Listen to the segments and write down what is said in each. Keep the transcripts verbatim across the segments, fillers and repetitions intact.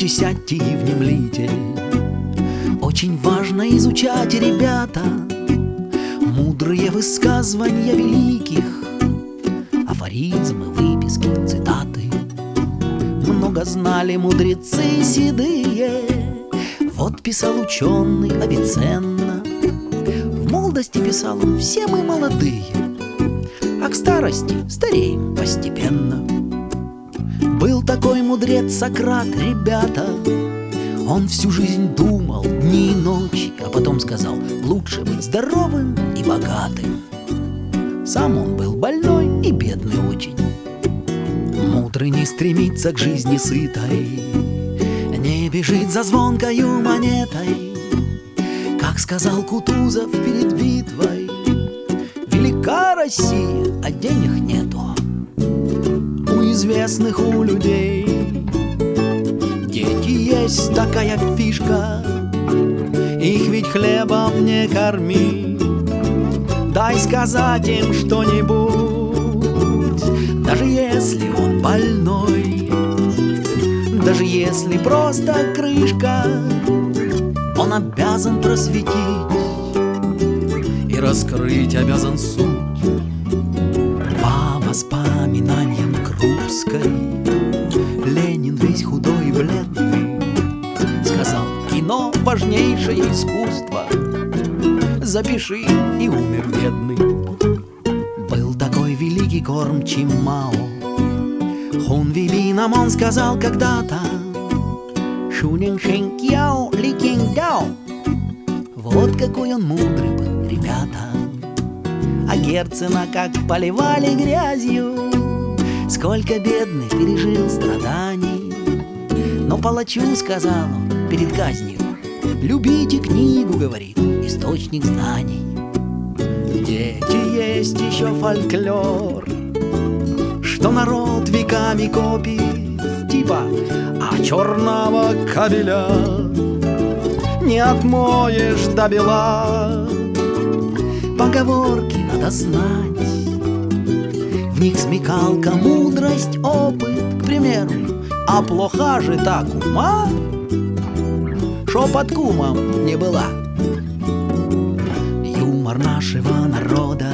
Сядьте, сядьте и внемлите. Очень важно изучать, ребята, мудрые высказывания великих, афоризмы, выписки, цитаты. Много знали мудрецы седые. Вот писал ученый Авиценна. В молодости писал он: все мы молодые, а к старости стареем постепенно. Был такой мудрец Сократ, ребята. Он всю жизнь думал дни и ночи, а потом сказал: лучше быть здоровым и богатым. Сам он был больной и бедный очень. Мудрый не стремится к жизни сытой, не бежит за звонкою монетой. Как сказал Кутузов перед битвой: велика Россия, а денег нету. У известных, у людей дети есть такая фишка, их ведь хлебом не корми. Дай сказать им что-нибудь, даже если он больной, даже если просто крышка, он обязан просветить и раскрыть обязан суть. По воспоминаниям Крупской Ленин весь худой и бледный сказал: кино — важнейшее искусство, запиши, и умер бедный. Был такой великий кормчий Мао. Хунвейбином он сказал когда-то: шунин шенкьяо ли кингдао. Вот какой он мудрый был, ребята. А Герцена как поливали грязью, сколько бедных пережил страданий. Но палачу сказал он перед казнью: любите книгу, говорит, источник знаний. Дети, есть еще фольклор, что народ веками копит, типа: а черного кабеля не отмоешь до бела. Поговорки надо знать, в них смекалка, мудрость, опыт. К примеру: а плоха же та кума, шо под кумом не была. Юмор нашего народа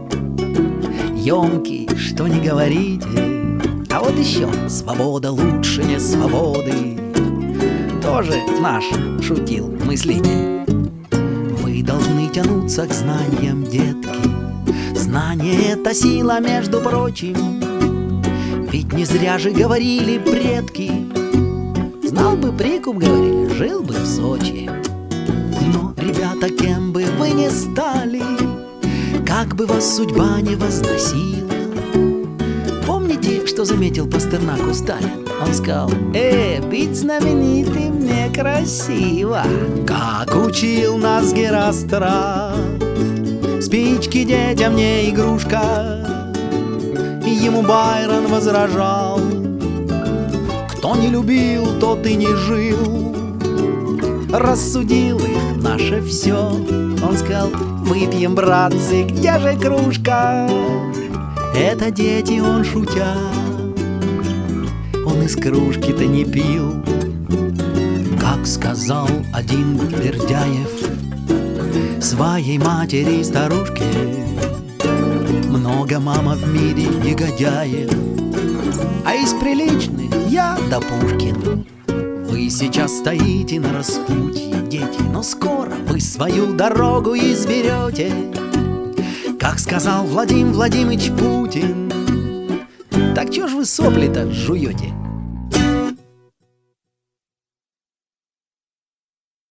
емкий, что не говорите. А вот еще: свобода лучше не свободы, тоже наш шутил мыслитель. Вы должны тянуться к знаниям, детки. Знание — это сила, между прочим. Ведь не зря же говорили предки: знал бы прикуп, говорили, жил бы в Сочи. Но, ребята, кем бы вы ни стали, как бы вас судьба не возносила, помните, что заметил Пастернаку Сталин? Он сказал: э, быть знаменитым некрасиво. Как учил нас Герострат, спички детям не игрушка. Ему Байрон возражал: кто не любил, тот и не жил. Рассудил их наше все. Он сказал: выпьем, братцы, где же кружка? Это дети, он шутя, он из кружки-то не пил. Как сказал один Бердяев своей матери старушке: много, мама, в мире негодяев, а из приличных я да Пушкин. Вы сейчас стоите на распутье, дети, но скоро вы свою дорогу изберете. Как сказал Владимир Владимирович Путин: так чё ж вы сопли-то жуете?